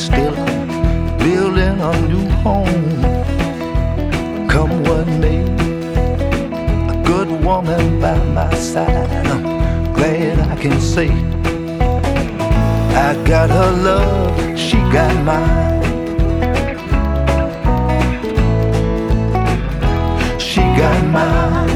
still building a new home. Come what may, a good woman by my side. I'm glad I can say I got her love, she got mine. She got mine.